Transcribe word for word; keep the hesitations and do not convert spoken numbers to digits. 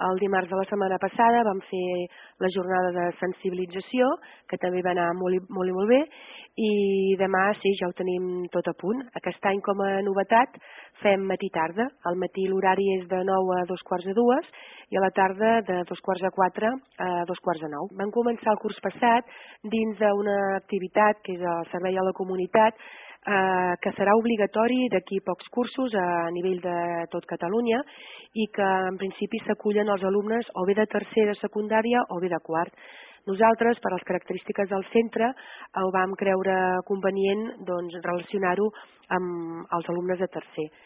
El dimarts de la setmana passada vam fer la jornada de sensibilització, que també va anar molt i molt, i molt bé, i demà sí, ja ho tenim tot a punt. Aquest any, com a novetat, fem matí-tarda. Al matí l'horari és de nou a dos quarts de dues i a la tarda de dos quarts de quatre a dos quarts de nou. Vam començar el curs passat dins d'una activitat que és el servei a la comunitat, eh, que serà obligatori d'aquí pocs cursos a nivell de tot Catalunya i que en principi s'acullen els alumnes o bé de tercer de secundària o bé de quart. Nosaltres, per les característiques del centre, ho vam creure convenient doncs, relacionar-ho amb els alumnes de tercer.